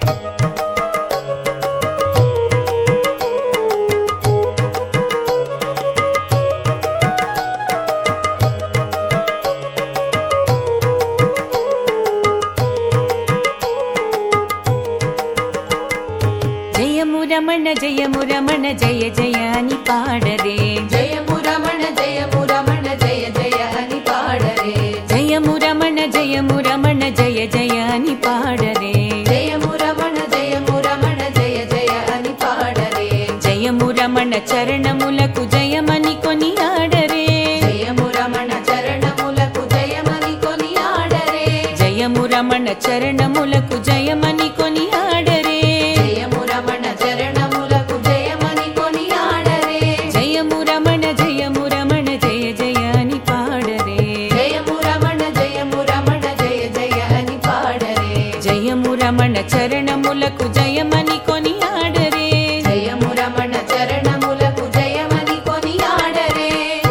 జయము రమణ జయము రమణ జయ జయ అని పాడరే జయము రమణ జయము రమణ జయ జయ అని పాడరే జయము రమణ జయము రమణ జయ జయ అని పాడరే జయము రమణ జయము రమణ జయ జయ అని పాడరే జయము రమణ చరణములకు జయమని కొనియాడరే జయము రమణ చరణములకు జయమని కొనియాడరే జయము రమణ చరణములకు జయమని కొనియాడరే జయము రమణ చరణములకు జయమని కొనియాడరే జయము రమణ జయము రమణ జయ జయ అని పాడరే జయము రమణ జయము రమణ జయ జయ అని పాడరే జయము రమణ చరణములకు జయమని కొనియాడరే జయము రమణ చరణములకు జయమని కొనియాడరే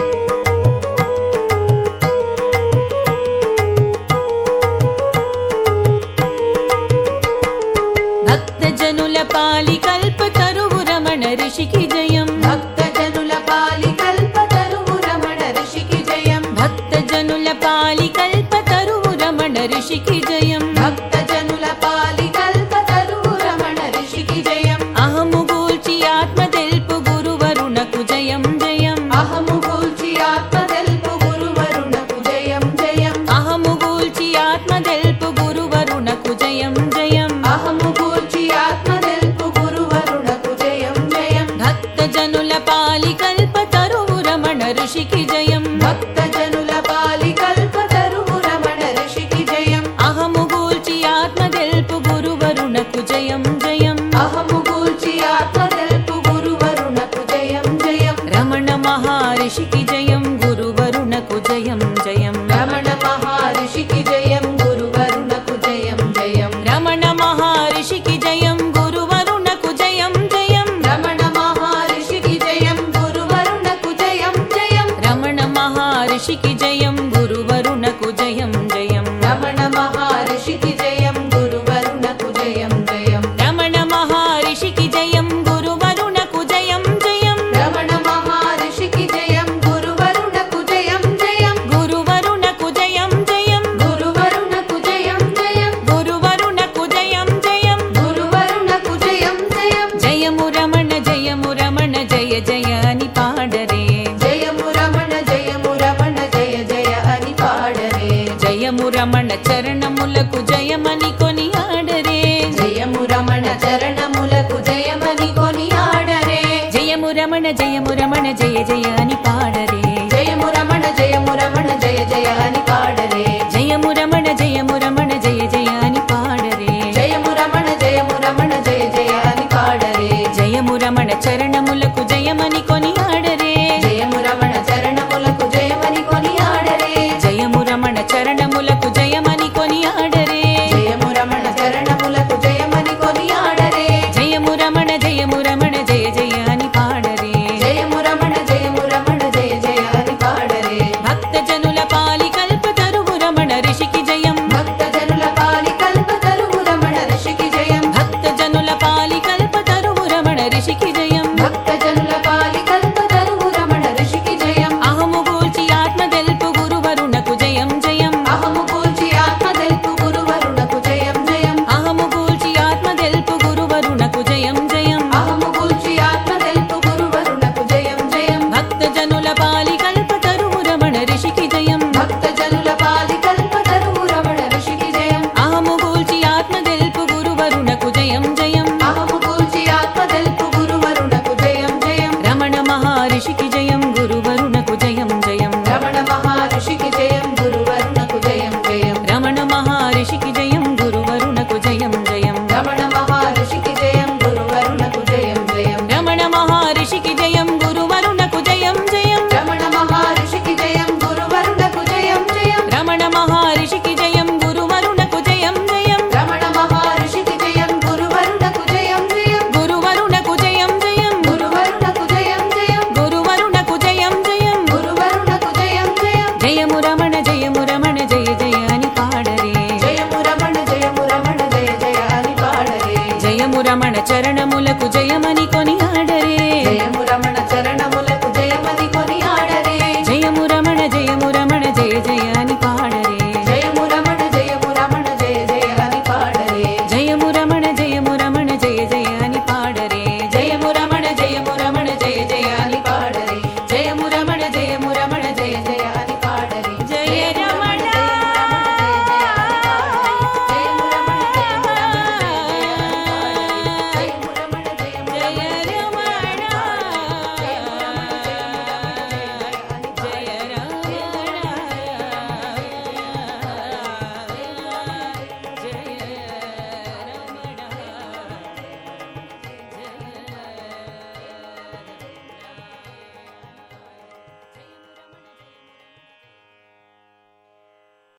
భక్తజనుల పాలి కల్పతరువు రమణ ఋషికి జయం భక్తజనుల పాలి కల్పతరువు రమణ ఋషికి జయం భక్తజనుల పాలి కల్పతరువు రమణ ఋషికి జయం భక్తజనుల పాలి కల్పతరువు రమణ ఋషికి జయం అహము గూల్చి ఆత్మ తెలుపు గురువరుణకు జయం జయం అహము గూల్చి ఆత్మ తెలుపు గురువరుణకు జయం జయం అహము గూల్చి ఆత్మ తెలుపు గురువరుణకు జయం జయం అహము గూల్చి ఆత్మ తెలుపు గురువరుణకు జయం జయం భక్తజనుల పాలి కల్పతరువు రమణ ఋషికి జయం భక్తజనుల పాలి కల్పతరువు రమణ ఋషికి జయం అహము గూల్చి ఆత్మ తెలుపు గురువరుణకు జయం జయం అహము గూల్చి ఆత్మ తెలుపు గురువరుణకు జయం జయం రమణ మహర్షికి జయం గురువరుణకు జయం జయం రమణ మహర్షికి జయం గురువరుణకు జయం జయం రమణ మహర్షికి జయం గురువరుణకు జయం జయం రమణ మహర్షికి జయం గురువరుణకు జయం జయం రమణ మహర్షికి జయం గురువరుణకు జయం జయం రమణ మహర్షికి జయం గురువరుణకు జయం జయం రమణ మహర్షికి జయం గురువరుణకు జయం జయం రమణ మహర్షికి జయం గురువరుణకు జయం జయం గురువరుణకు జయం జయం గురువరుణకు జయం జయం గురువరుణకు జయం జయం గురువరుణకు జయం జయం జయము రమణ జయము రమణ జయ జయ అని పాడరే జయము రమణ జయము రమణ జయ జయ అని పాడరే జయము రమణ చరణములకు జయమని కొనియాడరే జయము రమణ చరణములకు జయమని కొనియాడరే జయము రమణ జయ జయ అని పాడరే